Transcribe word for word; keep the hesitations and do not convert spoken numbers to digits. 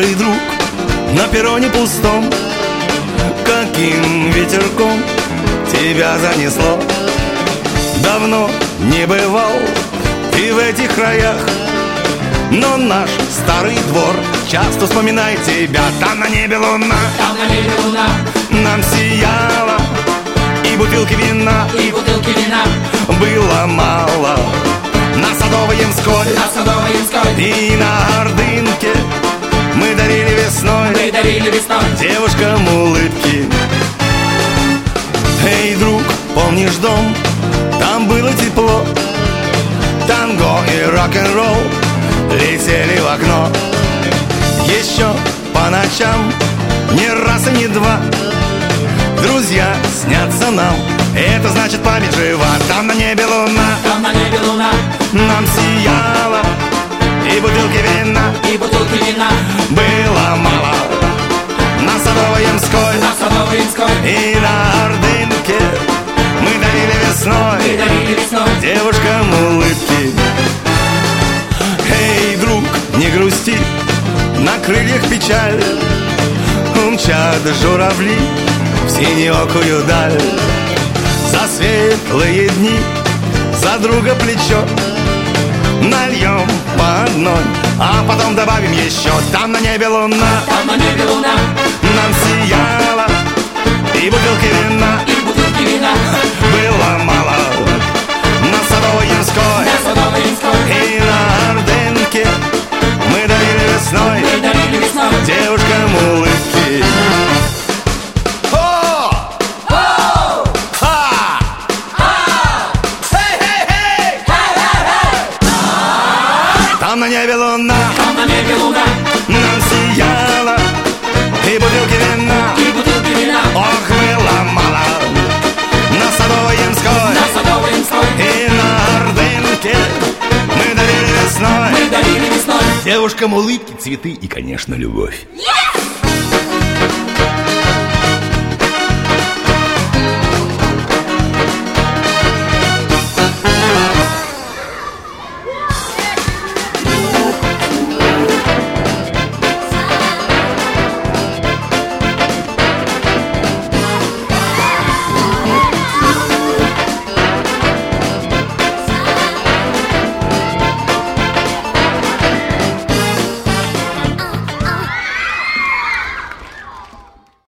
старый друг, на перроне пустом, каким ветерком тебя занесло? Давно не бывал ты в этих краях, но наш старый двор часто вспоминает тебя. Там на небе луна, там на небе луна, нам сияла, и бутылки вина, и бутылки вина было мало. На Садово-Ямской, на Садово-Ямской и на Ордынке мы дарили весной, мы дарили весной девушкам улыбки. Эй, друг, помнишь дом? Там было тепло, танго и рок-н-ролл летели в окно. Еще по ночам не раз и не два друзья снятся нам, это значит память жива. Там на небе луна, там на небе луна, нам сияла, и бутылки вина, и бутылки вина было мало. На Садово-Ямской, на Садово-Ямской и на Ордынке мы дарили весной, мы дарили весной девушкам улыбки. Эй, друг, не грусти, на крыльях печаль умчат журавли в синеокую даль. За светлые дни, за друга плечо нальем по одной, а потом добавим еще. Там на небе луна, там на небе луна, нам сияла, и бутылки вина, и бутылки вина было мало. На Садово-Ямской, на Садово-Ямской и на Ордынке мы дарили весной, мы дарили весной девушкам улыбки. О! Оу! Ха! Хей-хей-хей! Там на небе луна, Там на небе луна, нам сияла, и бутылки вина, и бутылки вина ох, было мало. На Садово-Ямской, на Садово-Ямской и на Ордынке мы дарили весной, мы дарили весной девушкам улыбки, цветы и, конечно, любовь.